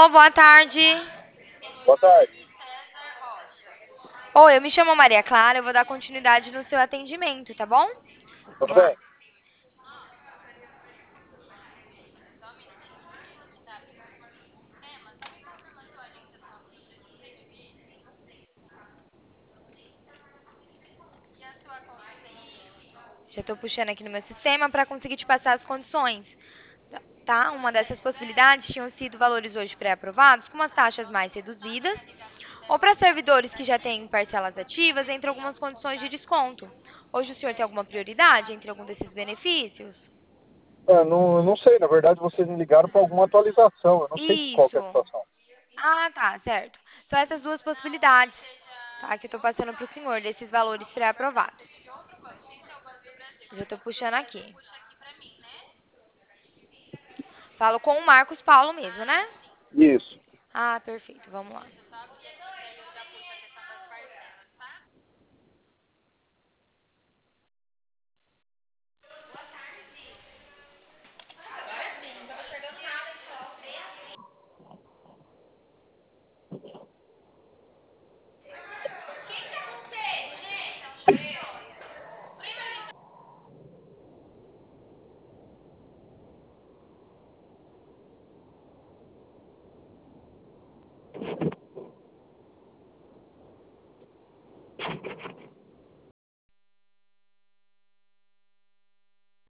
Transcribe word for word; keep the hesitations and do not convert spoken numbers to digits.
Alô, boa tarde. Boa tarde. Oi, eu me chamo Maria Clara, eu vou dar continuidade no seu atendimento, tá bom? Tudo Vamos lá. bem? Já estou puxando aqui no meu sistema para conseguir te passar as condições. Tá? Uma dessas possibilidades tinham sido valores hoje pré-aprovados com as taxas mais reduzidas, ou para servidores que já têm parcelas ativas, entre algumas condições de desconto. Hoje o senhor tem alguma prioridade entre algum desses benefícios? Ah, não, não sei, na verdade vocês me ligaram para alguma atualização, eu não sei qual que é a Isso. situação. Ah, tá, certo. São essas duas possibilidades, tá? Que eu estou passando para o senhor, desses valores pré-aprovados. Já estou puxando aqui. Falo com o Marcos Paulo mesmo, né? Isso. Ah, perfeito. Vamos lá.